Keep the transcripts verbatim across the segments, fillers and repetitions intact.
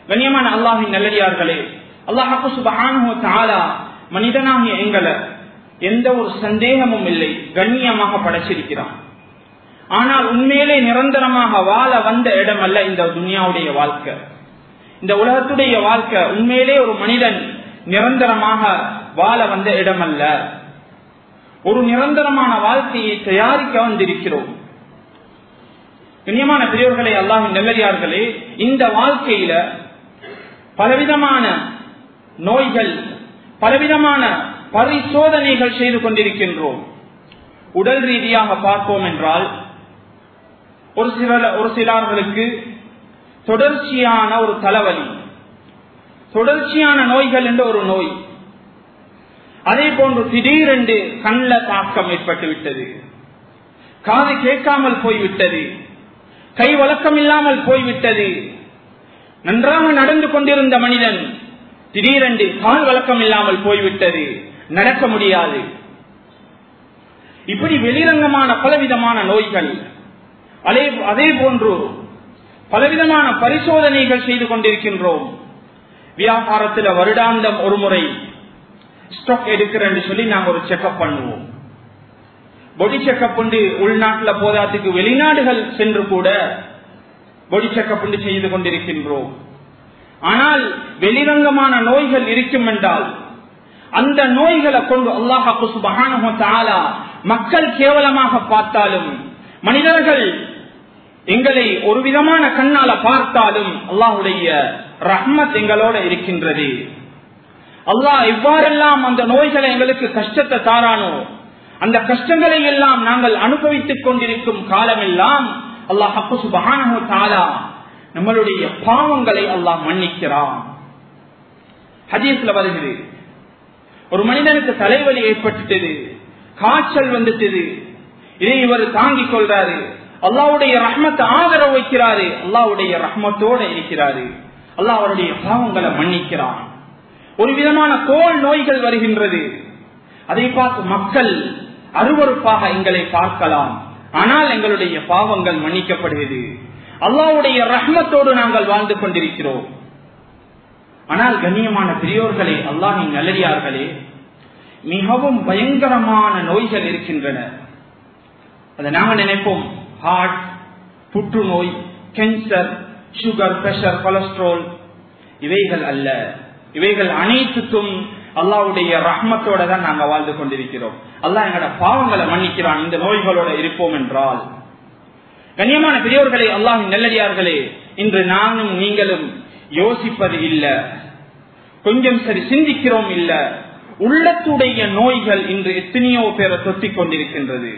கண்ணியமான அல்லாஹ்வின் நல்லடியார்களே, அல்லாஹ் சுப்ஹானஹு வ தஆலா மனிதனாகிய எங்களை எந்த ஒரு சந்தேகமும் இல்லை கண்ணியமாக படைச்சிருக்கிறான். ஆனால் உண்மையிலே நிரந்தரமாக வாழ வந்த இடம் அல்ல இந்த துனியாவுடைய வாழ்க்கை. இந்த உலகத்துடைய வாழ்க்கை உண்மையிலே ஒரு மனிதன் நிரந்தரமாக வாழ வந்த இடம் அல்ல. ஒரு நிரந்தரமான வாழ்க்கையை தயாரிக்க வந்திருக்கிறோம். கண்ணியமான பெரியவர்களே, அல்லாஹ்வின் நல்லடியார்களே, இந்த வாழ்க்கையில பலவிதமான நோய்கள், பலவிதமான பரிசோதனைகள் செய்து கொண்டிருக்கின்றோம். உடல் ரீதியாக பார்ப்போம் என்றால் ஒரு சில ஒரு சிலர்களுக்கு தொடர்ச்சியான ஒரு தலைவலி, தொடர்ச்சியான நோய்கள் என்ற ஒரு நோய். அதே போன்று திடீரென்று கண்ணில் தாக்கம் ஏற்பட்டு விட்டது, காது கேட்காமல் போய்விட்டது, கை வழக்கம் இல்லாமல் போய்விட்டது. நன்றாக நடந்து கொண்டிருந்த மனிதன் திடீரென்று கால் வழக்கம் இல்லாமல் போய்விட்டது, நடக்க முடியாது. இப்படி வெளிரங்கமான பலவிதமான நோய்கள், அதே போன்று பலவிதமான பரிசோதனைகள் செய்து கொண்டிருக்கின்றோம். வியாபாரத்தில் வருடாந்தம் ஒரு முறை ஸ்டாக் எடுக்கிறேன்னு சொல்லி நாங்கள் ஒரு செக்அப் பண்ணுவோம். பொடி செக்அப் உண்டு. உள்நாட்டில் போதாத்துக்கு வெளிநாடுகள் சென்று கூட பொடி செக்அப் உண்டு செய்து கொண்டிருக்கின்றோம். ஆனால் வெளிரங்கமான நோய்கள் இருக்கும் என்றால் அந்த நோய்களை கொண்டு அல்லாஹ் சுப்ஹானஹு வ தஆலா மக்கள் கேவலமாக பார்த்தாலும், மனிதர்கள் எங்களை ஒரு விதமான கண்ணால பார்த்தாலும் அல்லாஹ்வுடைய ரஹ்மத் எங்களோட இருக்கின்றது. அல்லாஹ் எவ்வாறெல்லாம் அந்த நோய்களை எங்களுக்கு கஷ்டத்தை தாரானோ அந்த கஷ்டங்களை எல்லாம் நாங்கள் அனுபவித்துக் கொண்டிருக்கும் காலமெல்லாம் அல்லாஹ் சுப்ஹானஹு வ தஆலா நம்மளுடைய பாவங்களை அல்லாஹ் மன்னிக்கிறான். ஹதீஸ்ல வருகிறது, ஒரு மனிதனுக்கு தலைவலி ஏற்பட்டது, காய்ச்சல் வந்துட்டது, இதை இவர் தாங்கிக் கொள்றாரு, அல்லாஹ்வுடைய ரஹ்மத்தை ஆதரவு வைக்கிறாரு, அல்லாஹ்வுடைய ரஹ்மத்தோட இருக்கிறாரு, அல்லாஹ் அவருடைய பாவங்களை மன்னிக்கிறான். ஒரு விதமான தோல் நோய்கள் வருகின்றது, அதை பார்த்து மக்கள் அருவருப்பாக எங்களை பார்க்கலாம், ஆனால் எங்களுடைய பாவங்கள் மன்னிக்கப்படுகிறது. அல்லாஹ்வுடைய ரஹ்மத்தோடு நாங்கள் வாழ்ந்து கொண்டிருக்கிறோம். ஆனால் கண்ணியமான பெரியோர்களே, அல்லாஹ்வின் நல்லடியார்களே, மிகவும் பயங்கரமான நோய்கள் இருக்கின்றன. அதை நாங்கள் நினைப்போம் ஹார்ட், புற்றுநோய், கேன்சர், சுகர், பிரஷர், கொலஸ்ட்ரால். இவைகள் அல்ல. இவைகள் அனைத்துக்கும் அல்லாஹ்வுடைய ரஹ்மத்தோட தான் நாங்கள் வாழ்ந்து கொண்டிருக்கிறோம். அல்லாஹ் எங்களோட பாவங்களை மன்னிக்கிறான் இந்த நோய்களோட இருப்போம் என்றால். கண்ணியமான பெரியோர்களே, அல்லாஹ்வின் நல்லடியார்களே, இன்று நானும் நீங்களும் யோசிப்பது இல்ல, கொஞ்சம் சரி சிந்திக்கிறோம் இல்ல. உள்ளத்துடைய நோய்கள் இன்று எத்தனையோ பேரை தொத்திக் கொண்டிருக்கின்றது.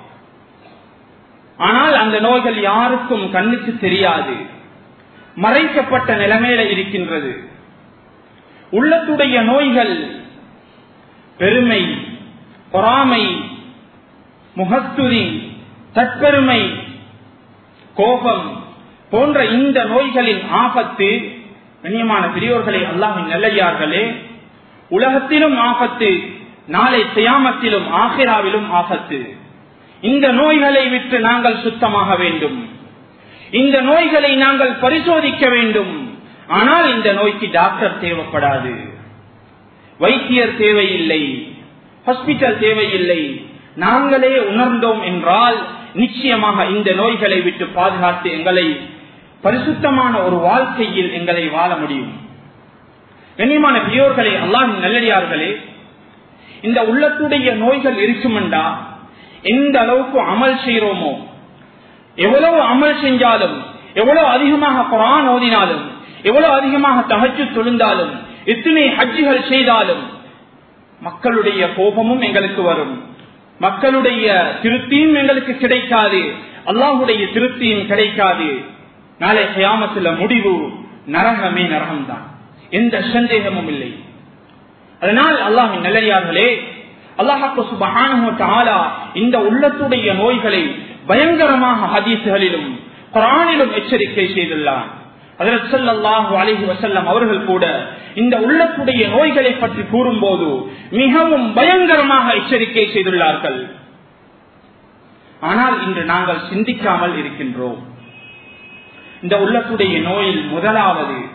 ஆனால் அந்த நோய்கள் யாருக்கும் கண்ணுக்கு தெரியாது, மறைக்கப்பட்ட நிலைமையில இருக்கின்றது. உள்ளத்துடைய நோய்கள் பெருமை, பொறாமை, முகத்துரி, தற்பெருமை, கோபம் போன்ற இந்த நோய்களின் ஆபத்து கண்ணியமான பெரியோர்களே, அல்லாஹ்வின் நல்லடியார்களே, உலகத்திலும் ஆபத்து, நாளை கியாமத்திலும் ஆகிராவிலும் ஆபத்து. இந்த நோய்களை விட்டு நாங்கள் சுத்தமாக வேண்டும். இந்த நோய்களை நாங்கள் பரிசோதிக்க வேண்டும். ஆனால் இந்த நோய்க்கு டாக்டர் தேவைப்படாது, வைத்தியர் தேவையில்லை, ஹாஸ்பிட்டல் தேவையில்லை. நாங்களே உணர்ந்தோம் என்றால் நிச்சயமாக இந்த நோய்களை விட்டு பாதுகாத்து எங்களை பரிசுத்தமான ஒரு வாழ்க்கையில் எங்களை வாழ முடியும். கண்ணியமான பெரியோர்களே, அல்லாஹ்வின் நல்லடியார்களே, இந்த உள்ளத்துடைய நோய்கள் இருக்குமெண்டா எந்த அளவுக்கு அமல் செய்யறோமோ, எவ்வளவு அமல் செஞ்சாலும், எவ்வளவு அதிகமாக குர்ஆன் ஓதினாலும், எவ்வளவு அதிகமாக தஹஜ்ஜுத் தொழுந்தாலும், எத்தனை ஹஜ்ஜுகள் செய்தாலும் மக்களுடைய கோபமும் எங்களுக்கு வரும், மக்களுடைய திருப்தியும் எங்களுக்கு கிடைக்காது, அல்லாஹ்வுடைய திருப்தியும் கிடைக்காது. நாளை கியாமத்துல முடிவு நரகமே நரகம்தான், எந்த சந்தேகமும் இல்லை. அதனால் அல்லாஹ்வின் நல்லடியார்களே, அல்லாஹ் சுப்ஹானஹு வ தஆலா இந்த உள்ளத்துடைய நோய்களை பயங்கரமாக ஹதீஸ்களிலும் குர்ஆனிலும் எச்சரிக்கை செய்துள்ளார். ஹஜ்ரத் ஸல்லல்லாஹு அலைஹி வஸல்லம் அவர்கள் கூட இந்த உள்ளத்துடைய நோய்களை பற்றி கூறும்போது மிகவும் பயங்கரமாக எச்சரிக்கை செய்துள்ளார்கள். ஆனால் இன்று நாங்கள் சிந்திக்காமல் இருக்கின்றோம். இந்த உள்ளத்துடைய நோயில் முதலாவது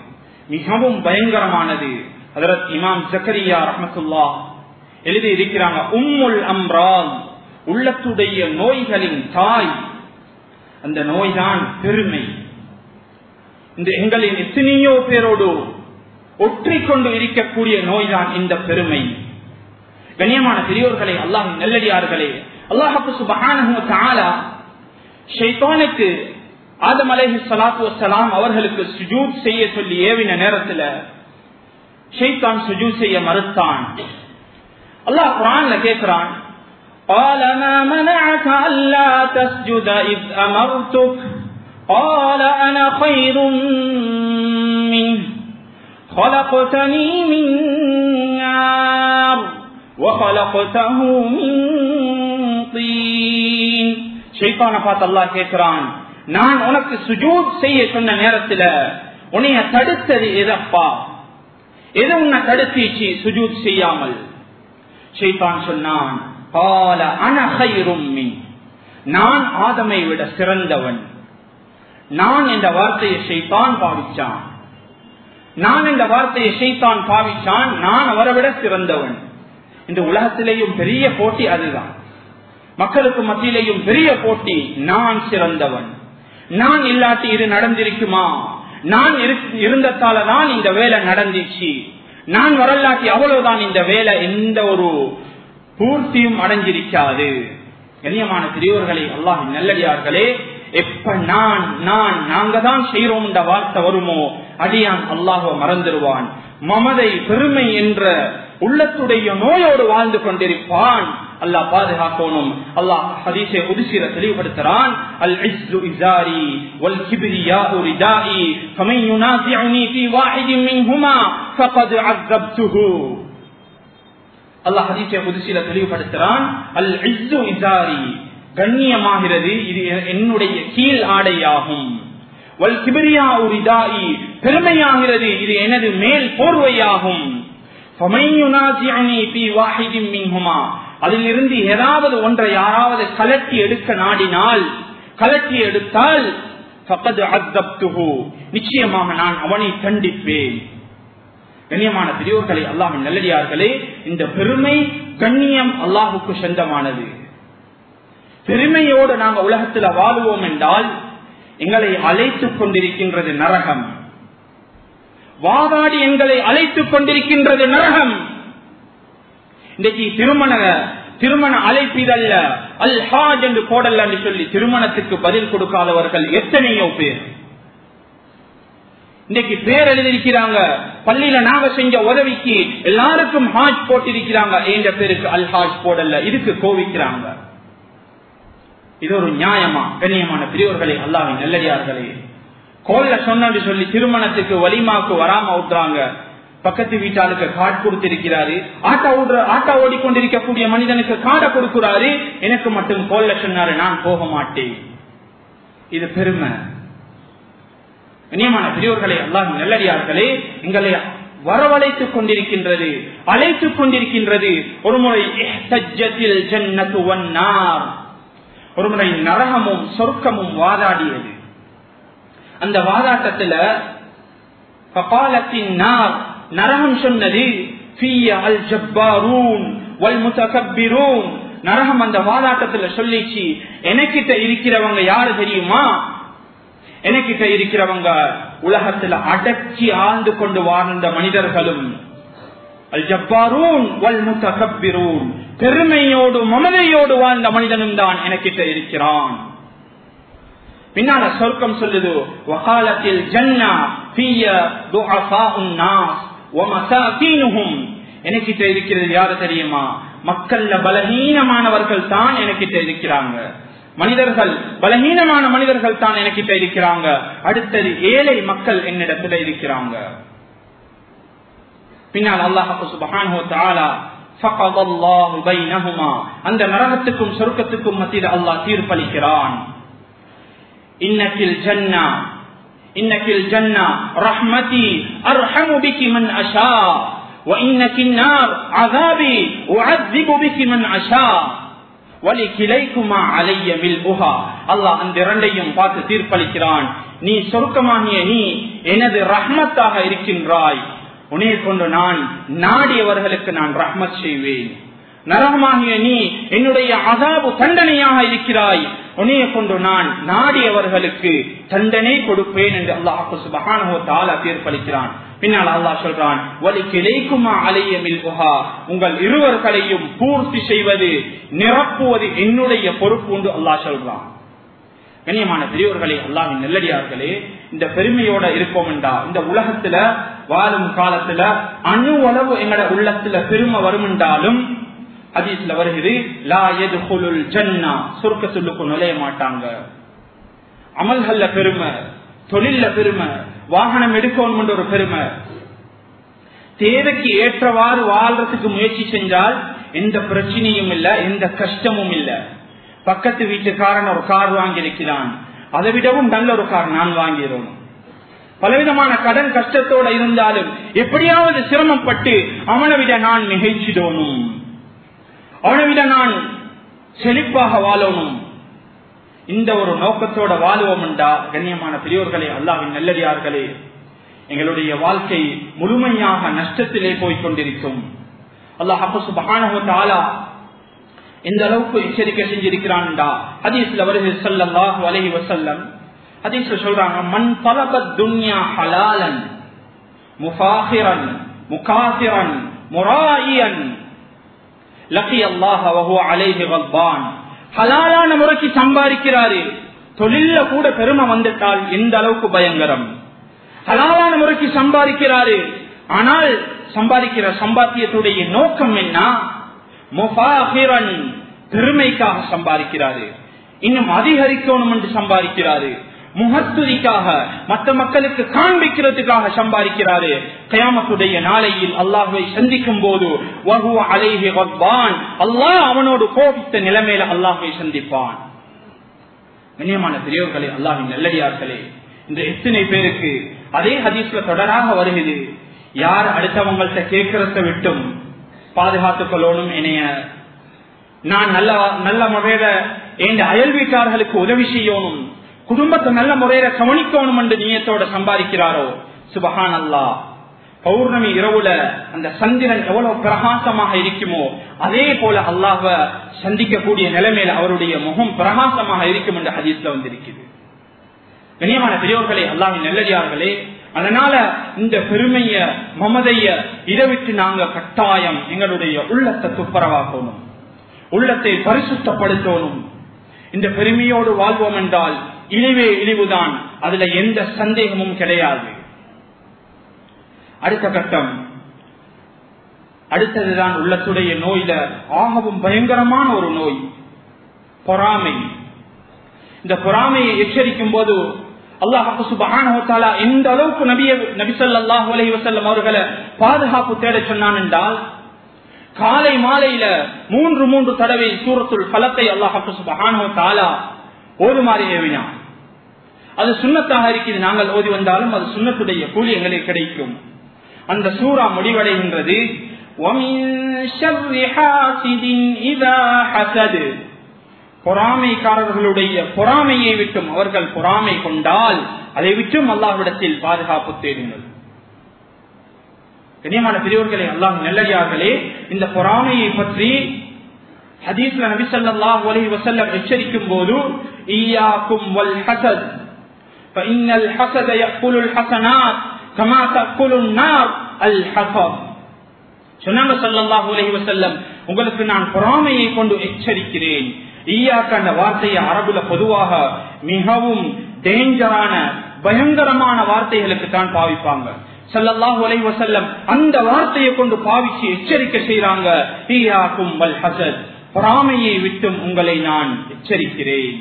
மிகவும் பயங்கரமானது. ஹஜ்ரத் இமாம் ஜக்கரியா ரஹ்மத்துல்லாஹ் எழுதி இருக்கிறாங்க, உம்முல் அம்ரால், உள்ளத்துடைய நோய்களின் தாய். அந்த நோய்தான் பெருமை. இந்த எங்களின் எத்தனையோ பேரோடு ஒற்றிக்கொண்டு இருக்கக்கூடிய நோய்தான் இந்த பெருமை. கண்ணியமான பெரியோர்களே, அல்லாஹ்வின் நல்லடியார்களே, அல்லாஹ் சுப்ஹானஹு வ தஆலா ஷைத்தானுக்கு ஆதம் அலைஹிஸ்ஸலாத்து வஸ்ஸலாம் அவர்களுக்கு சுஜூத் செய்ய சொல்லி ஏவின நேரத்தில் ஷைத்தான் சுஜூத் செய்ய மறுத்தான். அல்லாஹ் குர்ஆன்ல கேக்குறான், قال ما منعك الا تسجد اذ امرتك قال انا خير منه خلقتني من نار وخلقته من طين. ஷைத்தானை பார்த்து அல்லாஹ் கேக்குறான், நான் உனக்கு சுஜூத் செய்ய சொன்ன நேரத்தில் உன்னைய தடுத்தது எதப்பா? எது உன்னை தடுத்தீச்சு சுஜூத் செய்யாமல்? ஷைத்தான் சொன்னான், قال انا خير منه, நான் ஆதமை விட சிறந்தவன். நான் என்ற வார்த்தையை ஷைத்தான் பாவிச்சான். நான் என்ற வார்த்தையை ஷைத்தான் பாவிச்சான். நான் அவரை விட சிறந்தவன். இந்த உலகத்திலேயும் பெரிய போட்டி அதுதான். மக்களுக்கு மத்தியிலேயும் பெரிய போட்டி, நான் சிறந்தவன். நான் இல்லாட்டி இது நடந்திருக்குமா? நான் இருந்ததால தான் இந்த வேலை நடந்துச்சு. நான் வரலாட்டி அவ்வளவுதான் இந்த வேலை எந்த ஒரு பூர்த்தியும் அடைஞ்சிருக்காது. கண்ணியமான பெரியோர்களே, அல்லாஹ்வின் நல்லடியார்களே, எப்ப நான் நான் நாங்க தான் செய்யறோம் என்ற வார்த்தை வருமோ அடியான் அல்லாஹ்வை மறந்துடுவான். மமதை பெருமை என்ற உள்ளத்துடைய நோயோடு வாழ்ந்து கொண்டிருப்பான். அல்லாஹ் பாதுகாக்கணும். அல்லாஹ் ஹதீஸை குத்ஸில தெளிவுபடுத்துறான், அல் இஸ்ஸு இஸாரி வல் கிப்ரியாஉ ரிதாஇ ஃபமன் யுனாஸிஉனி ஃபீ வாஹிதின் மின்ஹுமா ஃபகத் அஸப்துஹு. அல்லாஹ் ஹதீஸை குத்ஸில தெளிவுபடுத்துறான், அல் இஸ்ஸு இஸாரி, கண்ணியமாகிறது இது என்னுடைய கீழ் ஆடையாகும். வல் கிப்ரியாஉ ரிதாஇ, பெருமையாகிறது இது எனது மேல் போர்வையாகும். ஃபமன் யுனாஸிஉனி ஃபீ வாஹிதின் மின்ஹுமா, அதிலிருந்து ஏதாவது ஒன்றை யாராவது கலட்டி எடுக்க நாடினால், கலட்டி எடுத்தால் ஃபகத் அஸப்துஹு, நிச்சயமாக நான் அவனை தண்டிப்பேன். கண்ணியமான பெரியோர்களே, அல்லாஹ்வின் நல்லடியார்களே, இந்த பெருமை கண்ணியம் அல்லாஹ்வுக்கு சொந்தமானது. பெருமையோடு நாங்கள் உலகத்தில் வாழுவோம் என்றால் எங்களை அழைத்துக் கொண்டிருக்கின்றது நரகம். வாதாடி எங்களை அழைத்துக் கொண்டிருக்கின்றது நரகம். இன்றைக்கு திருமண திருமண அழைப்பிதல்ல அல் ஹாஜ் என்று போடல்ல என்று சொல்லி திருமணத்துக்கு பதில் கொடுக்காதவர்கள் எத்தனையோ பேர். இன்னைக்கு பேர் எழுதியிருக்கிறாங்க, பள்ளியில நாங்க செஞ்ச உதவிக்கு எல்லாருக்கும் ஹாஜ் போட்டிருக்கிறாங்க, என்ற பேருக்கு அல் ஹாஜ் போடல்ல. இதுக்கு கோவிக்கிறாங்க. இது ஒரு நியாயமா? கண்ணியமான பெரியவர்களே, அல்லாஹ்வின் நல்லடியார்களே, கோல்ல சொன்னு சொல்லி திருமணத்துக்கு வலிமாக்கு வராம விட்டுறாங்க. பக்கத்து வீட்டாளுக்கு கார்டு கொடுத்திருக்கிறாரு, ஆட்டா ஓடுற ஆட்டா ஓடிக்கொண்டிருக்கக்கூடிய மனிதனுக்கு கார்டை கொடுக்கிறாரு, எனக்கு மட்டும் கோல்ல சொன்னாரு நான் போக மாட்டேன். இது பெருமை. கண்ணியமான பெரியோர்களே, அல்லாஹ்வின் நல்லடியார்களே, எங்களை வரவழைத்துக் கொண்டிருக்கின்றது, அழைத்துக் கொண்டிருக்கின்றது. ஒருமுறை இஹ்தஜ்ஜத்தில் ஜன்னத்து வன்னார், ஒருமுறை நரகமும் சொர்க்கமும் வாதாடியது. அந்த வாதாட்டத்துல ஃபகாலத்தின் நார், நரகம் சொன்னது ஃபீய அல் ஜப்பாரூன் வல் முதகப்பிரூன். நரகம் அந்த வாதாட்டத்துல சொல்லிச்சு, எனக்கிட்ட இருக்கிறவங்க யாரு தெரியுமா? எனக்கிட்ட இருக்கிறவங்க உலகத்துல அடக்கி ஆழ்ந்து கொண்டு வாழ்ந்த மனிதர்களும், அல் ஜப்பாரூன் வல் முதகப்பிரூன், பெருமையோடு மமதையோடு வாழ்ந்த மனிதனும் தான் எனக்கிட்ட இருக்கிறான். பின்னால சொர்க்கம் சொல்லுது, வகாலத்தில் ஜன்னா ஃபீய துஅஃபாஉன் நாஸ் வ மசாகீனுஹும், எனக்கிட்ட இருக்கிறது யாரு தெரியுமா? மக்கள்ல பலஹீனமானவர்கள் தான் எனக்கிட்ட இருக்கிறாங்க. மனிதர்கள் பலஹீனமான மனிதர்கள் தான் எனக்கிட்ட இருக்கிறாங்க. அடுத்தது ஏழை மக்கள் என்னிடத்துல இருக்கிறாங்க. பின்னால் அல்லாஹ் சுப்ஹானஹு வ தஆலா ஃபகதல்லாஹு பைனஹுமா, அந்த நரகத்துக்கும் சொர்க்கத்துக்கும் மத்தியில் அல்லாஹ் தீர்ப்பளிக்கிறான். இன்னக்கில் ஜன்னா இன்னக்கில் ஜன்னா ரஹ்மதி அர்ஹமு பிகி மன் அஷா வ இன்னக்கின் நார் அஸாபி உஅذிபு பிகி மன் அஷா. வலி கிளைக்குமா அலைய மில் உஹா, அல்லாஹ் அந்த இரண்டையும் பார்த்து தீர்ப்பளிக்கிறான். நீ சொர்க்கமாகிய நீ எனது ரஹ்மத்தாக இருக்கின்றாய், உன்னை கொண்டு நான் நாடியவர்களுக்கு நான் ரஹ்மத் செய்வேன். நரகமாகிய நீ என்னுடைய அஸாபு தண்டனையாக இருக்கிறாய், உன்னை கொண்டு நான் நாடியவர்களுக்கு தண்டனை கொடுப்பேன் என்று அல்லாஹ் சுப்ஹானஹு வ தஆலா தீர்ப்பளிக்கிறான். பின்னால் அல்லாஹ் சொல்றான், வலி கிளைக்குமா அலைய மில் உஹா, உங்கள் இருவர்களையும் பூர்த்தி செய்வது நிரப்புவது என்னுடைய பொறுப்பு என்று அல்லாஹ் சொல்றான். கண்ணியமான பெரியவர்களே, அல்லாஹ்வின் நல்லடியார்களே, இந்த பெருமையோட இருப்போம் என்றா இந்த உலகத்துல வாழும் காலத்துல அணு அளவு எங்கட உள்ளத்துல பெருமை வரும் என்றாலும் ஹதீஸ்ல வருகிறது, லா யதுகுலுல் ஜன்னா, சொர்க்கத்துக்கு நுழைய மாட்டாங்க. அமல்கள்ல பெருமை, தொழில்ல பெருமை, வாகனம் எடுக்கணும் என்ற ஒரு பெருமை, தேவைக்கு ஏற்றவாறு வாழ்றதுக்கு முயற்சி செஞ்சால் எந்த பிரச்சனையும் இல்ல, எந்த கஷ்டமும் இல்ல. பக்கத்து வீட்டுக்காரன் ஒரு கார் வாங்கி இருக்கிறான், அதை விடவும் நல்ல ஒரு கார் நான் வாங்கிறோம். பலவிதமான கடன் கஷ்டத்தோட இருந்தாலும் எப்படியாவது சிரமப்பட்டு அவனை விட நான் மிகைச்சிடணும், அவனை விட நான் செழிப்பாக வாழணும், இந்த ஒரு நோக்கத்தோட வாழுவோம் என்றா கண்ணியமான பெரியோர்களே, அல்லாஹ்வின் நல்லடியார்களே, எங்களுடைய வாழ்க்கை முழுமையாக நஷ்டத்திலே போய்கொண்டிருக்கும். அல்லாஹ் சுப்ஹானஹு வ தஆலா இந்த அளவுக்கு எச்சரிக்கை செஞ்சிருக்கிறான். ஹதீஸ்ல வருது ஸல்லல்லாஹு அலைஹி வஸல்லம் ஹதீஸ்ல சொல்றாங்க, மன் தலபத் துன்யா ஹலாலன் முஃபாஹிரன் முகாசிரன் முராயியன் லகி அல்லாஹ் வ ஹுவ அலைஹி கல்பான். ஹலாலான முறைக்கு சம்பாதிக்கிறாரு, தொழில கூட பெருமை வந்துட்டால் எந்த அளவுக்கு பயங்கரம். ஹலாலான முறைக்கு சம்பாதிக்கிறாரு, ஆனால் சம்பாதிக்கிற சம்பாத்தியத்துடைய நோக்கம் என்ன? முஃபாஹிரன், பெருமைக்காக சம்பாதிக்கிறாரு, இன்னும் அதிகரிக்கணும் என்று சம்பாதிக்கிறாரு, முகத்துதிக்காக மற்ற மக்களுக்கு காண்பிக்கிறதுக்காக சம்பாதிக்கிறாரு. கியாமத்துடைய நாளையில் அல்லாஹ்வை சந்திக்கும் போது வஹுவ அலைஹி கல்பான், அல்லாஹ் அவனோடு கோபித்த நிலைமையில அல்லாஹ்வை சந்திப்பான். கண்ணியமான பெரியவர்களே, அல்லாஹ்வின் நல்லடியார்களே, இந்த எத்தனை பேருக்கு அதே ஹதீஸ்ல தொடராக வருகிறது, யார் அடுத்தவங்கள்ட்ட கேட்கறத விட்டும் பாதுகாத்துக் கொள்ளணும், என்னைய நான் நல்ல நல்ல முறையில என் அயல் வீட்டார்களுக்கு உதவி செய்யணும், குடும்பத்தை நல்ல முறையில கவனிக்கணும் என்று நியத்தோட சம்பாதிக்கிறாரோ, சுபஹான் அல்லாஹ், பௌர்ணமி இரவுல அந்த சந்திரன் எவ்வளவு பிரகாசமாக இருக்குமோ அதே போல அல்லாஹ்வ சந்திக்கக்கூடிய நிலைமையில அவருடைய முகம் பிரகாசமாக இருக்கும் என்று ஹதீஸ்ல வந்திருக்கிறது. கண்ணியமான பெரியோர்களே, அல்லாஹ்வின் நல்லடியார்களே, அதனால இந்த பெருமைய மமதைய இதை விட்டு நாங்க கட்டாயம் எங்களுடைய உள்ளத்தை துப்புரவாக்கணும், உள்ளத்தை பரிசுத்தப்படுத்தணும். இந்த பெருமையோடு வாழ்வோம் என்றால் இழிவே இழிவுதான், அதுல எந்த சந்தேகமும் கிடையாது. அடுத்த கட்டம், அடுத்ததுதான் உள்ளத்துடைய நோயில ஆகவும் பயங்கரமான ஒரு நோய், பொறாமை. இந்த பொறாமையை எச்சரிக்கும் போது அல்லாஹ் சுப்ஹானஹு வ தஆலா எந்த அளவுக்கு நபிய நபி ஸல்லல்லாஹு அலைஹி வஸல்லம் அவர்களை பாதுகாப்பு தேட சொன்னான் என்றால், காலை மாலையில மூன்று மூன்று தடவை சூரத்துல் ஃபலக்கை அல்லாஹ் சுப்ஹானஹு வ தஆலா ஓதுமாறு ஏவினான். அது சுன்னத்தாக இருக்குது, நாங்கள் ஓதி வந்தாலும் அது சுன்னத்துடைய கூலி எங்களுக்கு கிடைக்கும். அந்த சூரா முடிவடைகின்றது, வமின் ஷர்ரி ஹாசிதின் இதா ஹஸத், பொறாமைக்காரர்களுடைய பொறாமையை விட்டும், அவர்கள் பொறாமை கொண்டால் அதை விட்டும் அல்லாஹ்விடத்தில் பாதுகாப்பு தேடுங்கள். கண்ணியமான பெரியவர்களே, அல்லாஹ் நல்லடியார்களே, இந்த பொறாமையை பற்றி ஹதீஸ்ல நபி ஸல்லல்லாஹு அலைஹி வஸல்லம் எச்சரிக்கும் போது, ஈயாக்கும் வல் ஹஸத் ஃபஇன்னல் ஹஸத யஅகுலுல் ஹஸனாத் கமா தஅகுலுன் நார் அல் ஹஸப். சொன்னாங்க ஸல்லல்லாஹு அலைஹி வஸல்லம், உங்களுக்கு நான் பொறாமையை கொண்டு எச்சரிக்கிறேன். ஈயாக்க அந்த வார்த்தையை அரபுல பொதுவாக மிகவும் டேஞ்சரான பயங்கரமான வார்த்தைகளுக்கு தான் பாவிப்பாங்க. ஸல்லல்லாஹு அலைஹி வஸல்லம் அந்த வார்த்தையை கொண்டு பாவிச்சு எச்சரிக்கை செய்யறாங்க, ஈயாக்கும் வல் ஹஸத், பொறாமையை விட்டும் உங்களை நான் எச்சரிக்கிறேன்.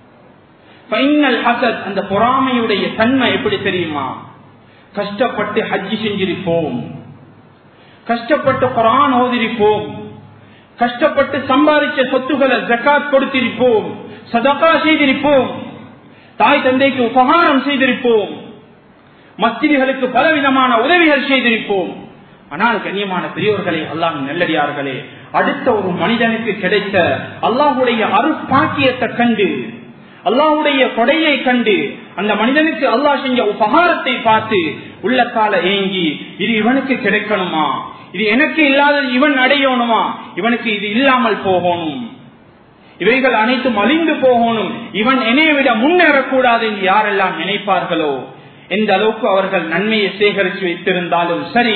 ஃபைனல் ஹஸத், அந்த பொறாமையுடைய தன்மை எப்படி தெரியுமா? கஷ்டப்பட்டு ஹஜ்ஜி செஞ்சிருப்போம், கஷ்டப்பட்டு குர்ஆன் ஓதிருப்போம், கஷ்டப்பட்டு சம்பாதிச்ச சொத்துக்களை ஜகாத் கொடுத்திருப்போம், சதகா செய்திருப்போம், தாய் தந்தைக்கு உபகாரம் செய்திருப்போம், மஸ்ஜிதுகளுக்கு பலவிதமான உதவிகள் செய்திருப்போம். ஆனால் கண்ணியமான பெரியோர்களே, அல்லாஹ்வின் நல்லடியார்களே, அடுத்த ஒரு மனிதனுக்கு கிடைத்த அல்லாஹுடைய அருட்பாக்கியத்தை கண்டு, அல்லாஹுடைய கொடையை கண்டு, அந்த மனிதனுக்கு அல்லாஹ் செஞ்ச உபகாரத்தை பார்த்து உள்ளத்தால ஏங்கி, இது இவனுக்கு கிடைக்கணுமா, இது எனக்கு இல்லாத இவன் அடையணுமா, இவனுக்கு இது இல்லாமல் போகணும், இவைகள் அனைத்தும் அழிந்து போகணும், இவன் என்னை விட முன்னேறக்கூடாது என்று யாரெல்லாம் நினைப்பார்களோ, எந்த அளவுக்கு அவர்கள் நன்மையை சேகரித்து வைத்திருந்தாலும் சரி,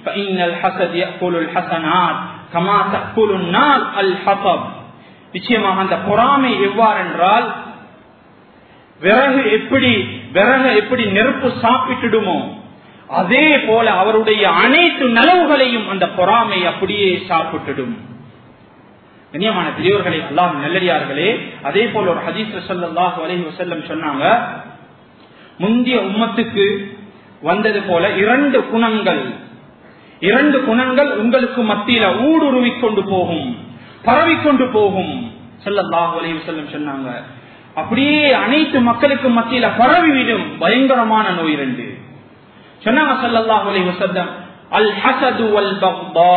நிச்சயமாக அந்த பொறாமை எவ்வாறென்றால், விறகு எப்படி விறகு எப்படி நெருப்பு சாப்பிட்டுடுமோ அதே போல அவருடைய அனைத்து நலவுகளையும் அந்த பொறாமை அப்படியே சாப்பிட்டுடும். கண்ணியமான பெரியவர்களே, அல்லாஹ் நல்லடியார்களே, அதே போல ஒரு ஹதீஸ் ஸல்லல்லாஹு அலைஹி வஸல்லம் சொன்னாங்க, முந்திய உம்மத்துக்கு வந்தது போல இரண்டு குணங்கள் இரண்டு குணங்கள் உங்களுக்கு மத்தியில ஊடுருவி கொண்டு போகும், பரவிக்கொண்டு போகும். ஸல்லல்லாஹு அலைஹி வஸல்லம் சொன்னாங்க, அப்படியே அனைத்து மக்களுக்கு மத்தியில பரவிவிடும் பயங்கரமான நோய் இரண்டு சொன்னாங்க ஸல்லல்லாஹு அலைஹி வஸல்லம். அல் ஹஸது வல் பக்தா,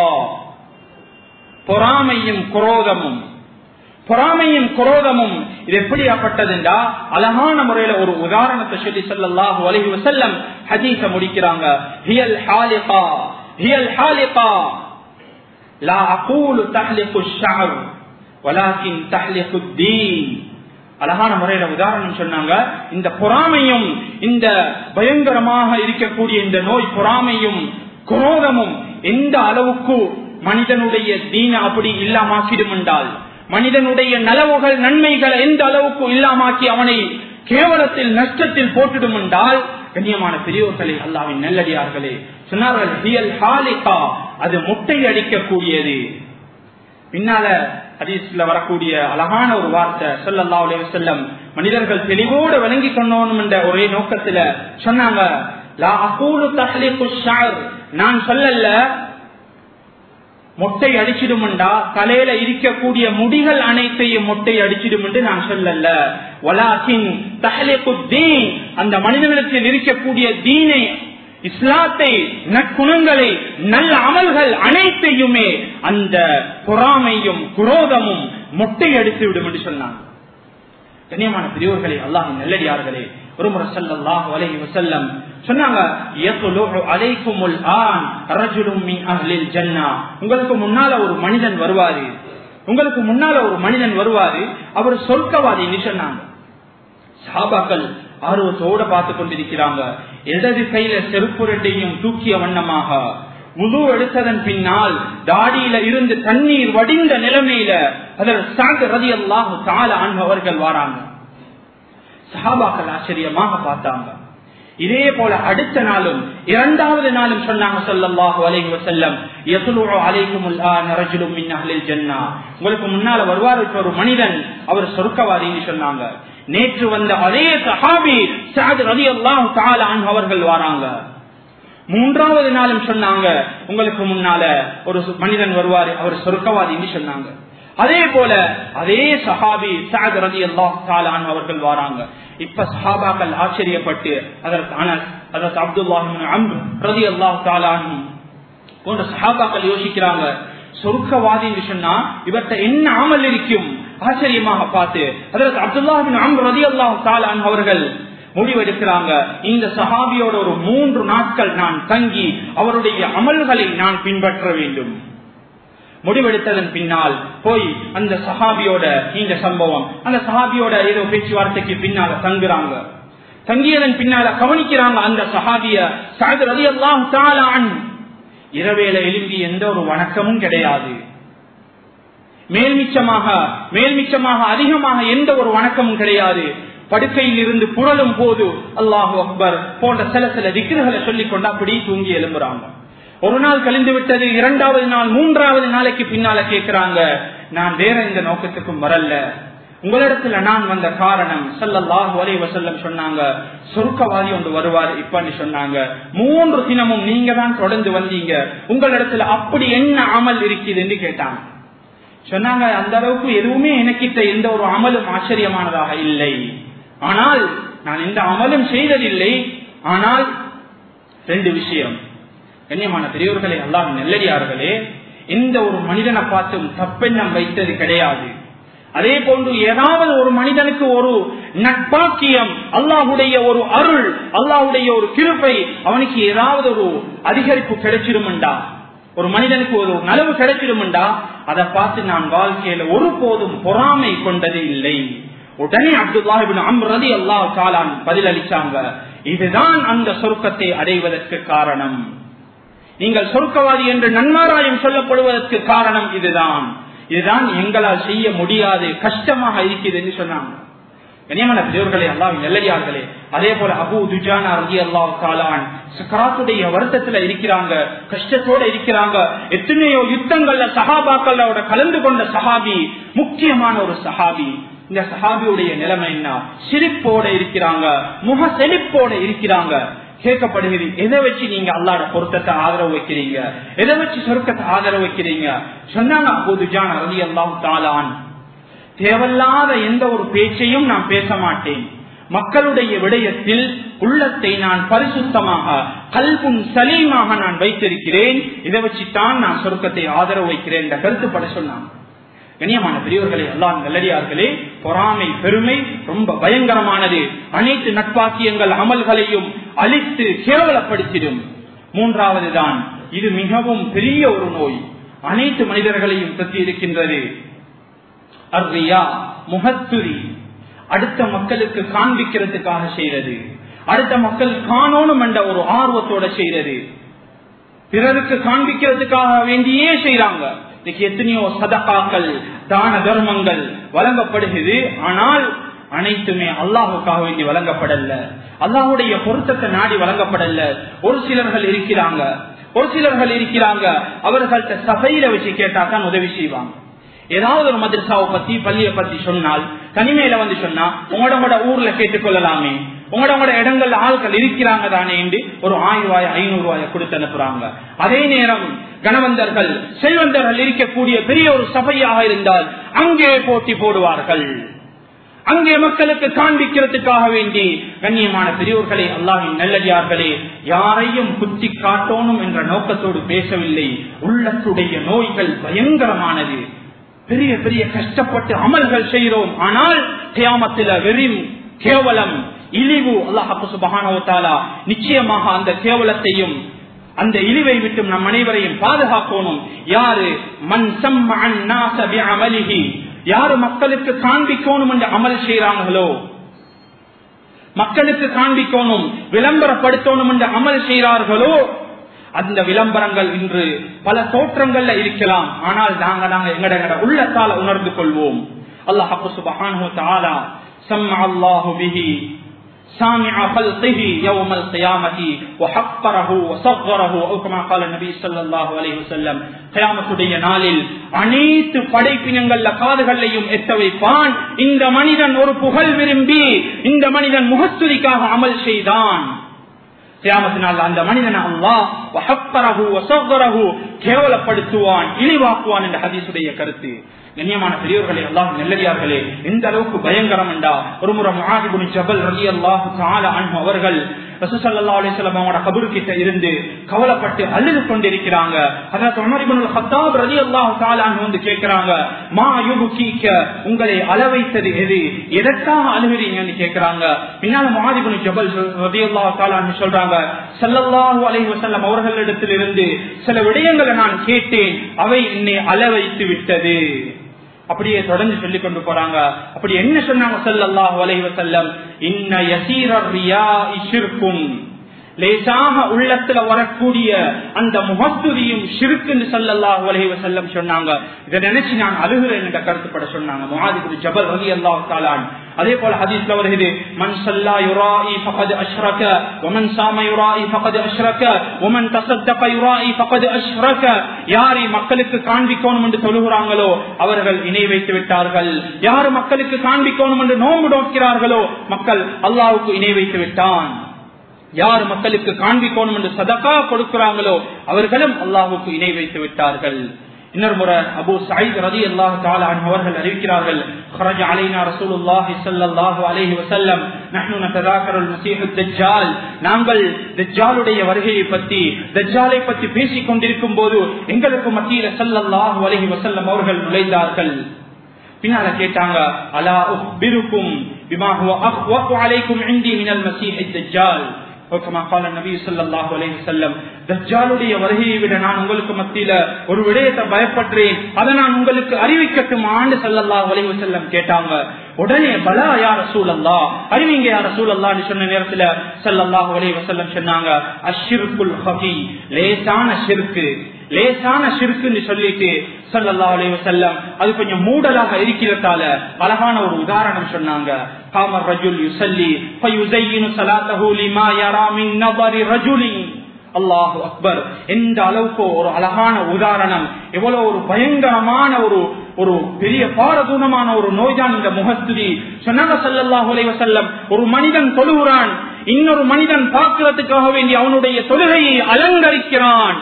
பொறாமையும் குரோதமும். பொறாமையும் குரோதமும் இது எப்படியாப்பட்டதுண்டா, அழகான முறையில ஒரு உதாரணத்தை சொல்லி ஸல்லல்லாஹு அலைஹி வஸல்லம் ஹதீஸ முடிக்கிறாங்க. ஹியல் ஹாலிகா ஹியல் ஹாலிகா லா அகூலு தஹ்லிகு ஷஅர் வலாகின் தஹ்லிகு தீன். அழகான முறையில உதாரணம் சொன்னாங்க. இந்த பொறாமையும் இந்த பயங்கரமாக இருக்கக்கூடிய இந்த நோய் பொறாமையும் குரோதமும் எந்த அளவுக்கு மனிதனுடைய தீன அப்படி இல்லாமாக்கிடும் என்றால், மனிதனுடைய நலவுகள் நன்மைகள் எந்த அளவுக்கு இல்லாமாக்கி அவனை கேவலத்தில் நஷ்டத்தில் போட்டுடும் என்றால், கண்ணியமான பெரியோர்களே, அல்லாஹ்வின் நல்லடியார்களே சொன்னார்கள், ஹியல் ஹாலிகா, அது முட்டை அடிக்கக்கூடியது. பின்னால ஹதீஸ்ல வரக்கூடிய அழகான ஒரு வார்த்தை ஸல்லல்லாஹு அலைஹி வஸல்லம் மனிதர்கள் தெளிவோடு விளங்கி கொள்ளணும் என்ற ஒரே நோக்கத்துல சொன்னாங்க, லா அகூலு தஹ்லிகு ஷஅர், நான் சொல்லல மொட்டை அடிச்சிடும்டா தலையில இருக்கக்கூடிய முடிகள் அனைத்தையும் மொட்டை அடிச்சிடும் என்று நான் சொல்லல, வலாகின் தஹ்லிகு தீன், அந்த மனிதர்களுக்கு இருக்கக்கூடிய தீனை, இஸ்லாத்தை, நற்குணங்களை, நல்ல அமல்கள் அனைத்தையுமே அந்த பொறாமையும் குரோதமும் மொட்டை அடித்து விடும் என்று சொன்னாங்க. கண்ணியமான பெரியோர்களே, அல்லாஹ்வின் நல்லடியார்களே, ஒருமுறை ஸல்லல்லாஹு அலைஹி வஸல்லம் சொன்னாங்க, யத்லுஉ அலைக்குமுல் ஆன் ரஜுலுன் மின் அஹ்லில் ஜன்னah, உங்களுக்கு முன்னால ஒரு மனிதன் வருவாரு, உங்களுக்கு முன்னால ஒரு மனிதன் வருவாரு, அவர் சொர்க்கவாதின்னு சொன்னாங்க. சஹாபாக்கள் ஆர்வத்தோட பார்த்து கொண்டிருக்கிறாங்க. இடது கையில செருப்பு ரெண்டையும் தூக்கிய வண்ணமாக உது எடுத்ததன் பின்னால் தாடியில இருந்து தண்ணீர் வடிந்த நிலைமையில அதில் சாத் ரலியல்லாஹு தஆலா அன்ஹு அவர்கள் வராங்க. சஹாபாக்கள் ஆச்சரியமாக பார்த்தாங்க. இதே போல அடுத்த நாளும் இரண்டாவது நாளும் சொன்னாங்க ஸல்லல்லாஹு அலைஹி வஸல்லம், யத்லுஉ அலைக்குமுல் ஆன் ரஜுலுன் மின் அஹ்லில் ஜன்னah, உங்களுக்கு முன்னால வருவார் ஒரு மனிதன், அவர் சொர்க்கவாதின்னு சொன்னாங்க. நேற்று வந்த அதே சஹாபி சஅத் ரலியல்லாஹு தஆலா அன்ஹு அவர்கள் வராங்க. மூன்றாவது நாளும் சொன்னாங்க, உங்களுக்கு முன்னால ஒரு மனிதன் வருவார், அவர் சொர்க்கவாதின்னு சொன்னாங்க. அதே போல அதே சஹாபி சஅத் ரலியல்லாஹு தஆலா அன்ஹு அவர்கள் வராங்க. இப்ப சஹாபாக்கள் ஆச்சரியப்பட்டு அதற்கு அனஸ், அதற்கு அப்துல்லாஹ் இப்னு அம்ர் ரலியல்லாஹு தஆலா அன்ஹு போன்ற சஹாபாக்கள் யோசிக்கிறாங்க, சொர்க்கவாதின்னு சொன்னா இவர்ட்ட என்ன அமல் இருக்கும்? ஆச்சரியமாக பார்த்து அதற்கு அப்துல்லாஹ் இப்னு அம்ர் ரலியல்லாஹு தஆலா அன்ஹு அவர்கள் முடிவெடுக்கிறாங்க, இந்த சஹாபியோட ஒரு மூன்று நாட்கள் நான் தங்கி அவருடைய அமல்களை நான் பின்பற்ற வேண்டும். முடிவெடுத்ததன் பின்னால் போய் அந்த சஹாபியோட இந்த சம்பவம், அந்த சஹாபியோட ஏதோ பேச்சுவார்த்தைக்கு பின்னால தங்குறாங்க. தங்கியதன் பின்னால கவனிக்கிறாங்க அந்த சஹாபிய சஅத் ரலியல்லாஹு தஆலா அன்ஹு இரவேளை எழும்பி எந்த ஒரு வணக்கமும் கிடையாது, மேல்மிச்சமாக மேல்மிச்சமாக அதிகமாக எந்த ஒரு வணக்கமும் கிடையாது. படுக்கையில் இருந்து புரளும் போது அல்லாஹு அக்பர் போன்ற சில சில திக்ருகளை சொல்லிக் கொண்டு அப்படி தூங்கி எழும்புறாங்க. ஒரு நாள் கழிந்து விட்டது, இரண்டாவது நாள், மூன்றாவது நாளைக்கு பின்னால கேட்கிறாங்க, நான் வேற இந்த நோக்கத்துக்கும் வரல, உங்களிடத்துல நான் வந்த காரணம் ஸல்லல்லாஹு அலைஹி வஸல்லம் சொன்னாங்க, சொர்க்கவாதி ஒன்று வருவார் இப்பன்னு சொன்னாங்க. மூன்று தினமும் நீங்க தான் தொடர்ந்து வந்தீங்க, உங்களிடத்துல அப்படி என்ன அமல் இருக்குது என்று கேட்டாங்க. சொன்னாங்க, அந்த அளவுக்கு எதுவுமே எனக்கிட்ட எந்த ஒரு அமலும் ஆச்சரியமானதாக இல்லை, ஆனால் நான் எந்த அமலும் செய்ததில்லை. ஆனால் ரெண்டு விஷயம், கண்ணியமான பெரியவர்களே, அல்லாஹ்வின் நல்லடியார்களே, எந்த ஒரு மனிதனை பார்த்தும் தப்பெண்ணம் வைத்தது கிடையாது. அதே போன்று ஏதாவது ஒரு மனிதனுக்கு ஒரு நட்பாக்கியம், அல்லாஹுடைய ஒரு அருள், அல்லாஹுடைய ஒரு கிருபை, அவனுக்கு ஏதாவது ஒரு அதிகரிப்பு கிடைச்சிருமெண்டா, ஒரு மனிதனுக்கு ஒரு நலவு கிடைச்சிருமெண்டா, அதை பார்த்து நான் வாழ்க்கையில ஒருபோதும் பொறாமை கொண்டது இல்லை. உடனே அப்துல்லாஹ் இப்னு அம்ர் ரலியல்லாஹு தஆலா பதில் அளிச்சாங்க, இதுதான் அந்த சொர்க்கத்தை அடைவதற்கு காரணம். நீங்கள் சொர்க்கவாதி என்று நன்மாராயம் சொல்லப்படுவதற்கு காரணம் இதுதான். இதுதான் எங்களால் செய்ய முடியாது, கஷ்டமாக இருக்குது என்று சொன்னாங்க. கண்ணியமான பெரியவர்களே, அல்லாஹ்வின் நல்லடியார்களே, அதே போல அபூ துஜானா ரலியல்லாஹு தஆலா சக்கராத்துடைய வருத்தத்துல இருக்கிறாங்க, கஷ்டத்தோட இருக்கிறாங்க. எத்தனையோ யுத்தங்கள்ல சஹாபாக்களோட கலந்து கொண்ட சஹாபி, முக்கியமான ஒரு சஹாபி. இந்த சஹாபியுடைய நிலைமை என்ன? சிரிப்போட இருக்கிறாங்க, முக செழிப்போட இருக்கிறாங்க. கேட்கப்படுகிறது, எதை வச்சு நீங்க அல்லாஹ்வோட பொருத்தத்தை ஆதரவு வைக்கிறீங்க, எதை வச்சு சொர்க்கத்தை ஆதரவு வைக்கிறீங்க? சொன்னாங்க அபூ துஜானா ரலியல்லாஹு தஆலா, தேவையில்லாத எந்த ஒரு பேச்சையும் நான் பேச மாட்டேன். மக்களுடைய விடயத்தில் உள்ளத்தை நான் பரிசுத்தமாக, கல்பும் சலீமாக நான் வைத்திருக்கிறேன். இதை வச்சுத்தான் நான் சொர்க்கத்தை ஆதரவு வைக்கிறேன் என்ற கருத்துப்பட சொன்னாங்க. கண்ணியமான பெரியவர்களே, அல்லாஹ்வின் நல்லடியார்களே, பொறாமை பெருமை ரொம்ப பயங்கரமானது. அனைத்து நட்பாக்கியங்கள் அமல்களையும் அழித்து கேவலப்படுத்திடும். மூன்றாவது தான், இது மிகவும் பெரிய ஒரு நோய், அனைத்து மனிதர்களையும் பற்றி இருக்கின்றது. அர்ரியா, முகத்துரி, அடுத்த மக்களுக்கு காண்பிக்கிறதுக்காக செய்யறது, அடுத்த மக்கள் காணோனும் என்ற ஒரு ஆர்வத்தோட செய்யறது, பிறருக்கு காண்பிக்கிறதுக்காக வேண்டியே செய்யறாங்க. இன்னைக்கு எத்தனையோ சதகாக்கள், தான தர்மங்கள் வழங்கப்படுகிறது. ஆனால் அனைத்துமே அல்லாஹுக்காக வேண்டி வழங்கப்படல, அல்லாஹுடைய பொருத்தத்தை நாடி வழங்கப்படல. ஒரு சிலர்கள் இருக்கிறாங்க, ஒரு சிலர்கள் இருக்கிறாங்க அவர்கள்ட்ட சபையில வச்சு கேட்டா தான் உதவி செய்வாங்க. ஏதாவது ஒரு மதரசாவை பத்தி, பள்ளியை பத்தி சொன்னால், தனிமையில வந்து சொன்னா உங்களோட ஊர்ல கேட்டுக்கொள்ளலாமே, உங்களோட இடங்கள்ல ஆட்கள் இருக்கிறாங்க தானே என்று ஒரு ஆயிரம் ரூபாய் ஐநூறு ரூபாய் கொடுத்து அனுப்புறாங்க. அதே நேரம் கணவந்தர்கள், செல்வந்தர்கள் இருக்கக்கூடிய பெரிய ஒரு சபையாக இருந்தால் அங்கே போட்டி போடுவார்கள். அங்கே மக்களுக்கு காண்பிக்கிறதுக்காக வேண்டி. கண்ணியமான பெரியோர்களே, அல்லாஹ்வின் நல்லடியார்களே, யாரையும் குத்தி காட்டணும் என்ற நோக்கத்தோடு பேசவில்லை. உள்ளத்துடைய நோய்கள் பயங்கரமானது. பெரிய பெரிய கஷ்டப்பட்டு அமல்கள் செய்கிறோம், ஆனால் கியாமத்தில வெறும் கேவலம், இழிவு. அல்லாஹ் சுப்ஹானஹு வ தஆலா நிச்சயமாக அந்த கேவலத்தையும் அந்த இழிவை விட்டு நம் அனைவரையும் பாதுகாக்கணும். யாரு மன் சம்மஅன் நாஸ பிஅமலிஹி, யாரு மக்களுக்கு காண்பிக்கணும் என்று அமல் செய்யறாங்களோ, மக்களுக்கு காண்பிக்கணும், விளம்பரப்படுத்தணும் என்று அமல் செய்கிறார்களோ, அந்த விளம்பரங்கள் இன்று பல தோற்றங்கள்ல இருக்கலாம். ஆனால் நாங்க நாங்க எங்கட உள்ளத்தால உணர்ந்து கொள்வோம். அல்லாஹ் சுப்ஹானஹு வ தஆலா சம்மஅ அல்லாஹு பிஹி سامع خلقه يوم القيامة وحقره وصغره أو كما قال النبي صلى الله عليه وسلم. கியாமத்துடைய நாளில் அனைத்து படைப்பினங்கள்ல காதுகளையும் எட்ட வைப்பான். இந்த மனிதன் ஒரு புகழ் விரும்பி, இந்த மனிதன் முகஸ்துதிக்காக அமல் செய்தான். கியாமத்தினால் அந்த மனிதன் அல்லாஹ் வஹக்கரஹு வஸகரஹு கேவலப்படுத்துவான், இழிவாக்குவான் என்ற ஹதீஸுடைய கருத்து. கண்ணியமான பெரியவர்களே, அல்லாஹ்வின் நல்லடியார்களே, எந்த அளவுக்கு பயங்கரம் என்றா, ஒரு முறை முஆத் இப்னு ஜபல் ரலியல்லாஹு தஆலா அன்ஹு அவர்கள் ரசூல் ஸல்லல்லாஹு அலைஹி வஸல்லம் அவரோட கபர் கிட்ட இருந்து கவலைப்பட்டு அழுது கொண்டிருக்கிறாங்க. ஹஜ்ரத் உமர் இப்னு அல்-கத்தாப் ரலியல்லாஹு தஆலா அன்ஹு வந்து கேக்குறாங்க, மா யுபகீக, உங்களை அழவைத்தது எது, எதற்காக அழுகிறீங்கன்னு கேக்குறாங்க. பின்னால முஆத் இப்னு ஜபல் ரலியல்லாஹு தஆலா அன்ஹு சொல்றாங்க, ஸல்லல்லாஹு அலைஹி வஸல்லம் அவர்களிடத்திலிருந்து சில விடயங்களை நான் கேட்டேன், அவை என்னை அழவைத்து விட்டது. அப்படியே தொடர்ந்து சொல்லிக் கொண்டு போறாங்க. அப்படி என்ன சொன்னாங்க ஸல்லல்லாஹு அலைஹி வஸல்லம், இன்ன யஸீரர் ரியாஇ ஷிர்குன், லேசாக உள்ளத்துல வரக்கூடிய அந்த முஹஸ்துதியும் ஷிர்க்குன்னு ஸல்லல்லாஹு அலைஹி வஸல்லம் சொன்னாங்க. இதை நினைச்சு நான் அழுகிறேன் என்ற கருத்துப்பட சொன்னாங்க முஆத் இப்னு ஜபல் ரலியல்லாஹு தஆலா அன்ஹு. அதே போல ஹதீஸ்ல வருகிறது, மன் ஸல்லா யுராஇ ஃபகத் அஷ்ரக வமன் ஸாம யுராஇ ஃபகத் அஷ்ரக வமன் தஸத்தக யுராஇ ஃபகத் அஷ்ரக. யாரை மக்களுக்கு காண்பிக்கணும் என்று சொல்லுகிறாங்களோ அவர்கள் இணை வைத்து விட்டார்கள். யார் மக்களுக்கு காண்பிக்கணும் என்று நோன்பு நோக்கிறார்களோ மக்கள் அல்லாஹ்வுக்கு இணை வைத்து விட்டான். யார் மக்களுக்கு காண்பிக்கணும் என்று சதகா கொடுக்கிறாங்களோ அவர்களும் அல்லாஹ்வுக்கு இணை வைத்து விட்டார்கள். இன்னொரு முறை அபூ சயீத் ரலியல்லாஹு தஆலா அன்ஹு அவர்கள் அறிவிக்கிறார்கள், خرج علينا رسول الله صلى الله عليه وسلم نحن نتذاكر المسيح الدجال நாங்கள் தஜ்ஜாலுடைய வருகையை பற்றி தஜ்ஜாலை பற்றி பேசிக் கொண்டிருக்கும் போது எங்களுக்கு மத்தியில ஸல்லல்லாஹு அலைஹி வஸல்லம் அவர்கள் நுழைந்தார்கள். பின்னால கேட்டாங்க, அலா உக்பிருக்கும் பிமா ஹுவ அக்வஃபு அலைக்கும் இன்தி மினல் மஸீஹ் அத்-தஜ்ஜால் كما قال النبي صلى الله عليه وسلم தஜ்ஜாலுடைய வருகையை விட நான் உங்களுக்கு மத்தியில ஒரு விடயத்தை பயப்படுறேன், அதை நான் உங்களுக்கு அறிவிக்கட்டுமான்னு ஸல்லல்லாஹு அலைஹி வஸல்லம் கேட்டாங்க. உடனே பலா யா ரசூலல்லாஹ், அறிவிங்க யா ரசூலல்லாஹ்னு சொன்ன நேரத்துல ஸல்லல்லாஹு அலைஹி வஸல்லம் சொன்னாங்க, அஷ்ஷிர்குல் ஹஃபி, லேசான ஷிர்க், லேசான ஷிர்க்னு சொல்லிட்டு ஸல்லல்லாஹு அலைஹி வஸல்லம் அது கொஞ்சம் மூடலாக இருக்கிறதால அழகான ஒரு உதாரணம் சொன்னாங்க. காமர் ரஜுல் யுஸல்லி ஃபயுஸையினு ஸலாத்தஹு லிமா யரா மின் நபரி ரஜுலின். அல்லாஹு அக்பர். எந்த அளவுக்கு ஒரு அழகான உதாரணம், எவ்வளவு ஒரு பயங்கரமான ஒரு ஒரு பெரிய பாரதூரமான ஒரு நோய்தான் இந்த முகஸ்துதி. சொன்னாங்க ஸல்லல்லாஹு அலைஹி வஸல்லம், ஒரு மனிதன் தொழுகிறான், இன்னொரு மனிதன் பார்க்கிறதுக்காக வேண்டி அவனுடைய தொழுகையை அலங்கரிக்கிறான்.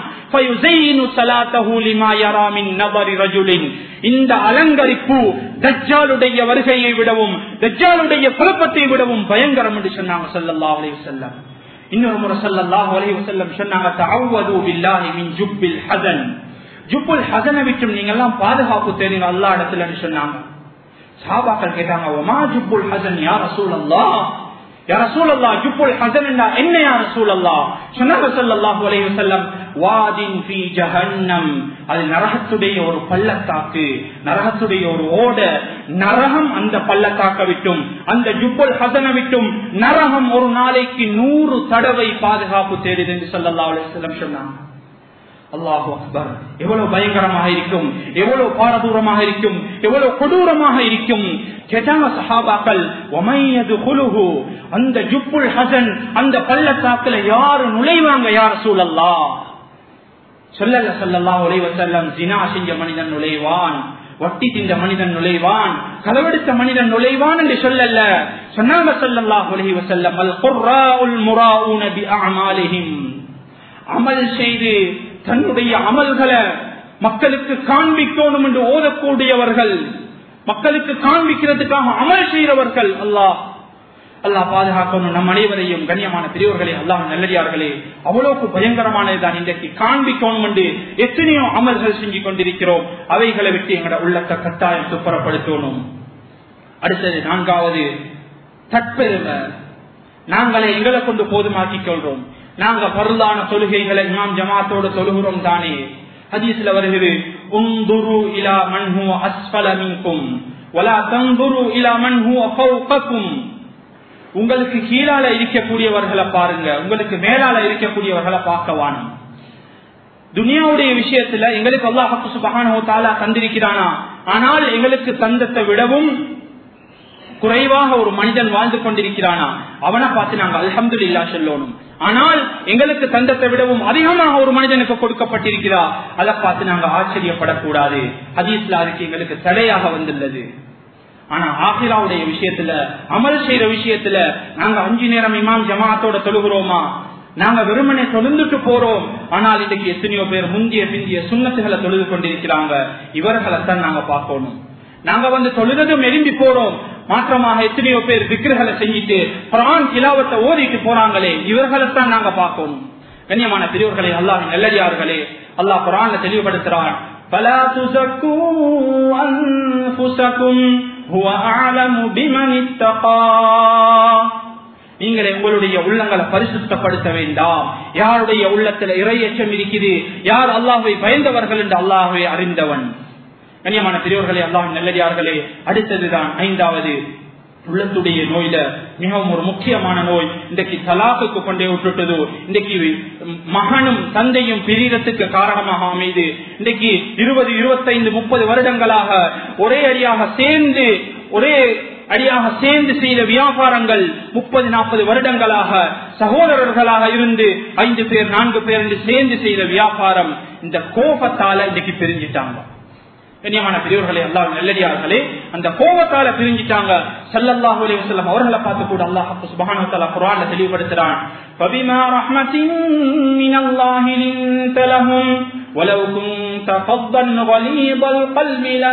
இந்த அலங்கரிப்பு தஜ்ஜாலுடைய வருகையை விடவும் தஜ்ஜாலுடைய குழப்பத்தை விடவும் பயங்கரம் என்று சொன்னாங்க ஸல்லல்லாஹு அலைஹி வஸல்லம். இன்னொரு முறை ஸல்லல்லாஹு அலைஹி வஸல்லம் சொன்னாங்க, தஅவ்வது பில்லாஹி மின் ஜுப்பில் ஹஸன், ஜுப்புல் ஹஸனை விட்டு நீங்க எல்லாம் பாதுகாப்பு தேடுங்க அல்லாஹ் இடத்துல சொன்னாங்க. சஹாபாக்கள் கேட்டாங்க, வமா ஜுப்புல் ஹஸன் யா ரசூலல்லாஹ், யா ரசூலல்லாஹ் ஜுப்புல் ஹஸன் என்ன யா ரசூலல்லாஹ்? சொன்னாங்க ஸல்லல்லாஹு அலைஹி வஸல்லம், வாதின் ஃபீ ஜஹன்னம், அது நரகத்துடைய ஒரு பள்ளத்தாக்கு, நரகத்துடைய ஒரு ஓட, நரகம் அந்த பள்ளத்தாக்க விட்டும் அந்த ஜுப்புல் ஹஸனை விட்டும் நரகம் ஒரு நாளைக்கு நூறு தடவை பாதுகாப்பு தேடுது என்று ஸல்லல்லாஹு அலைஹி வஸல்லம் சொன்னாங்க. அல்லாஹு அக்பர். எவ்வளவு பயங்கரமாக இருக்கும், எவ்வளவு பாரதூரமாக இருக்கும், எவ்வளவு கொடூரமாக இருக்கும். கேட்டாங்க சஹாபாக்கள், வமையதுகுலுஹு, அந்த ஜுப்புல் ஹஸன் அந்த பள்ளத்தாக்குல யாரு நுழைவாங்க யா ரசூலல்லாஹ்? ஸல்லல்லாஹு ஸல்லல்லாஹு அலைஹி வஸல்லம், ஜினா செஞ்ச மனிதன் நுழைவான், வட்டி தின்ற மனிதன் நுழைவான், களவெடுத்த மனிதன் நுழைவான் என்று சொல்லல. சொன்னாங்க ஸல்லல்லாஹு அலைஹி வஸல்லம், அல் குர்ராஉல் முராஊன பிஅஅமாலிஹிம், அமல் செய்து தன்னுடைய அமல்களை மக்களுக்கு காண்பிக்கணும் என்று ஓதக்கூடியவர்கள், மக்களுக்கு காண்பிக்கிறதுக்காக அமல் செய்கிறவர்கள். அல்லாஹ் அல்லாஹ் பாதுகாக்கணும் நம் அனைவரையும். கண்ணியமான பெரியவர்களே, அல்லாஹ் நல்லடியார்களே, அவ்வளவுக்கு பயங்கரமானதுதான் இன்றைக்கு காண்பிக்கணும் என்று எத்தனையோ அமல்கள் செஞ்சு கொண்டிருக்கிறோம். அவைகளை விட்டு எங்களோட உள்ளத்தை கட்டாயம் சுப்பரப்படுத்தணும். அடுத்தது நான்காவது, தற்பெருமை. நாங்களே எங்களை கொண்டு போதுமாக்கிக் கொள்றோம். நாங்க பருளான தொழுகைகளை இமாம் ஜமாத்தோடு தொழுகிறோம் தானே. ஹதீஸ்ல வருகிறது, உன்துரு இலா மன் ஹுவ அஸ்ஃபல மின்கும் வலா தன்துரு இலா மன் ஹுவ ஃபௌகக்கும். உங்களுக்கு கீழால இருக்கக்கூடியவர்களை பாருங்க, உங்களுக்கு மேலால இருக்கக்கூடியவர்களை பார்க்க வாணும். துனியாவுடைய விஷயத்துல எங்களுக்கு அல்லாஹ் சுப்ஹானஹு வ தஆலா தந்திருக்கிறானா, ஆனால் எங்களுக்கு தந்தத்தை விடவும் குறைவாக ஒரு மனிதன் வாழ்ந்து கொண்டிருக்கிறானா, அவனை பார்த்து நாங்கள் அல்ஹம்துலில்லாஹ் சொல்லணும். ஆனால் எங்களுக்கு தந்தத்தை விடவும் அதிகமாக ஒரு மனிதனுக்கு கொடுக்கப்பட்டிருக்கிறா, அதை பார்த்து நாங்கள் ஆச்சரியப்படக்கூடாது. ஹதீஸ்ல அதுக்கு எங்களுக்கு தடையாக வந்துள்ளது. ஆனா ஆகிராவுடைய விஷயத்துல, அமல் செய்யற விஷயத்துல நாங்க அஞ்சு நேரம் இமாம் ஜமாத்தோட தொழுகிறோமா? நாங்க வெறுமனை தொழுந்துட்டு போறோம். ஆனால் இன்னைக்கு எத்தனையோ பேர் முந்திய பிந்திய சுன்னத்துகளை தொழுது கொண்டிருக்கிறாங்க. இவர்களைத்தான் நாங்க பார்க்கணும். நாங்க வந்து தொழுதும் எலும்பி போறோம், மாற்றமாக எத்தனையோ பேர் திக்ருகளை செஞ்சுட்டு குர்ஆன் திலாவத்தை ஓதிட்டு போறாங்களே, இவர்களைத்தான் நாங்க பார்க்கணும். கண்ணியமான பெரியவர்களே, அல்லாஹ்வின் நல்லடியார்களே, அல்லாஹ் குர்ஆன்ல தெளிவுபடுத்துறான், ஃபலா துஸக்கு அன்ஃபுஸக்கும் ஹுவ அஅலமு பிமன் இத்தகா. நீங்களே உங்களுடைய உள்ளங்களை பரிசுத்தப்படுத்த வேண்டாம். யாருடைய உள்ளத்துல இறையச்சம் இருக்குது, யார் அல்லாஹ்வை பயந்தவர்கள் என்று அல்லாஹ்வை அறிந்தவன். கண்ணியமான பெரியவர்களே, அல்லாஹ்வின் நல்லடியார்களே, அடுத்ததுதான் ஐந்தாவது, உள்ளத்துடைய நோயில மிகவும் ஒரு முக்கியமான நோய் இன்றைக்கு தலாக்குக்கு கொண்டே விட்டுட்டது. இன்றைக்கு மகனும் தந்தையும் பிரியறதுக்கு காரணமாக அமைது. இன்றைக்கு இருபது இருபத்தைந்து முப்பது வருடங்களாக ஒரே அடியாக சேர்ந்து ஒரே அடியாக சேர்ந்து செய்த வியாபாரங்கள் முப்பது நாற்பது வருடங்களாக சகோதரர்களாக இருந்து ஐந்து பேர் நான்கு பேர் என்று சேர்ந்து செய்த வியாபாரம் இந்த கோபத்தால இன்றைக்கு பிரிஞ்சிட்டாங்க. கண்ணியமான பெரியவர்களே, அல்லாஹ் நல்லடியார்களே, அந்த கோபத்தால பிரிஞ்சிட்டாங்க. ஸல்லல்லாஹு அலைஹி வஸல்லம் அவர்களை பார்த்து கூட அல்லாஹ் சுப்ஹானஹு வ தஆலா குர்ஆன்ல தெளிவுபடுத்துறான், ஃபபிமா ரஹ்மத்தின் மினல்லாஹி லின்த லஹும் வலவ் குன்த ஃபத்தன் கலீபல் கல்பி லன்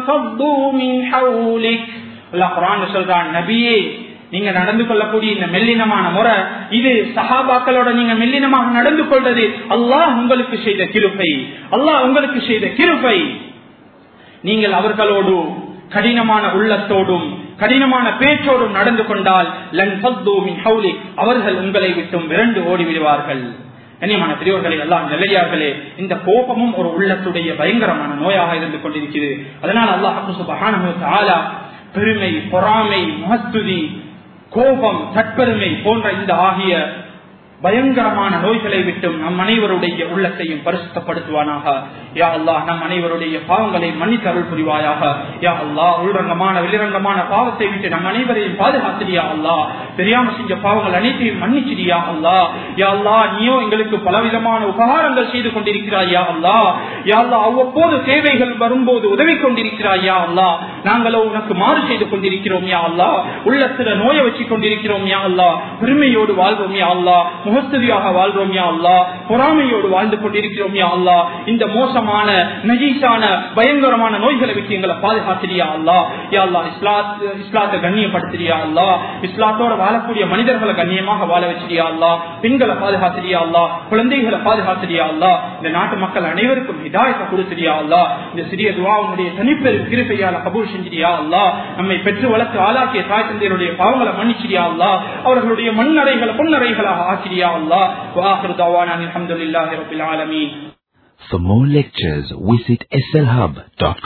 فضوا من حولك. அல்லாஹ் குர்ஆன்ல சொல்றான், நபியே நீங்க நடந்து கொள்ளக்கூடிய இந்த மெல்லினமான முறை, இது சஹாபாக்களோட நீங்க மெல்லினமாக நடந்து கொள்வது அல்லாஹ் உங்களுக்கு செய்த கிருபை, அல்லாஹ் உங்களுக்கு செய்த கிருபை. நீங்கள் அவர்களோடு கடினமான உள்ளத்தோடும் கடினமான பேச்சோடும் நடந்து கொண்டால் லன் ஃபத்து மின் ஹவுலிக், அவர்கள் உங்களை விட்டும் விரண்டு ஓடி விடுவார்கள். கண்ணியமான பெரியவர்களே, அல்லாஹ் நல்லடியார்களே, இந்த கோபமும் ஒரு உள்ளத்துடைய பயங்கரமான நோயாக இருந்து கொண்டிருக்கிறது. அதனால் அல்லாஹ் சுப்ஹானஹு வ தஆலா பெருமை, பொறாமை, மஹத்துதி, கோபம், தற்பெருமை போன்ற இந்த ஆகிய பயங்கரமான நோய்களை விட்டும் நம் அனைவருடைய உள்ளத்தையும் பரிசுத்தப்படுத்துவானாக. யா அல்லாஹ், நம் அனைவருடைய பாவங்களை மன்னித்து அருள் புரிவாயாக. யா அல்லாஹ், உள்ரங்கமான வெளிரங்கமான பாவத்தை விட்டு நம் அனைவரையும் பாதுகாத்திரியா அல்லாஹ். தெரியாம செஞ்ச பாவங்கள் அனைத்தையும் மன்னிச்சிடியா அல்லாஹ். யா அல்லாஹ், நீயோ எங்களுக்கு பலவிதமான உபகாரங்கள் செய்து கொண்டிருக்கிறாய் யா அல்லாஹ். யா அல்லாஹ், அவ்வப்போது தேவைகள் வரும்போது உதவி கொண்டிருக்கிறாய் யா அல்லாஹ். நாங்களோ உனக்கு மாறு செய்து கொண்டிருக்கிறோம் யா அல்லாஹ். உள்ளத்துல நோயை வச்சு கொண்டிருக்கிறோம் யா அல்லாஹ். பெருமையோடு வாழ்வோம் யா அல்லாஹ். முகஸ்துதியாக வாழ்றோம் யா அல்லாஹ். பொறாமையோடு வாழ்ந்து கொண்டிருக்கிறோம் யா அல்லாஹ். இந்த மோசமான நஜீஸான பயங்கரமான நோய்களை விட்டு எங்களை பாதுகாத்திரியா அல்லாஹ். யா அல்லாஹ், இஸ்லாத் இஸ்லாத்தை கண்ணியப்படுத்திரியா அல்லாஹ். இஸ்லாத்தோட வாழக்கூடிய மனிதர்களை கண்ணியமாக வாழ வச்சிரியா அல்லாஹ். பெண்களை பாதுகாத்திரியா அல்லாஹ். குழந்தைகளை பாதுகாத்திரியா அல்லாஹ். இந்த நாட்டு மக்கள் அனைவருக்கும் ஹிதாயத்தை கொடுத்திரியா அல்லாஹ். இந்த சிறிய துஆவுடைய தனிப்பெரும் கிருபையால கபூல் செஞ்சிரியா அல்லாஹ். நம்மை பெற்று வளர்த்து ஆளாக்கிய தாய் தந்தையருடைய பாவங்களை மன்னிச்சிரியா அல்லாஹ். அவர்களுடைய மண்ணறைகளை பொன்னறைகளாக ஆக்கிரியா அல்லாஹ். வ ஆகிரு தஅவானா அல்ஹம்துலில்லாஹி ரப்பில் ஆலமீன். For more lectures, visit S L Hub dot com.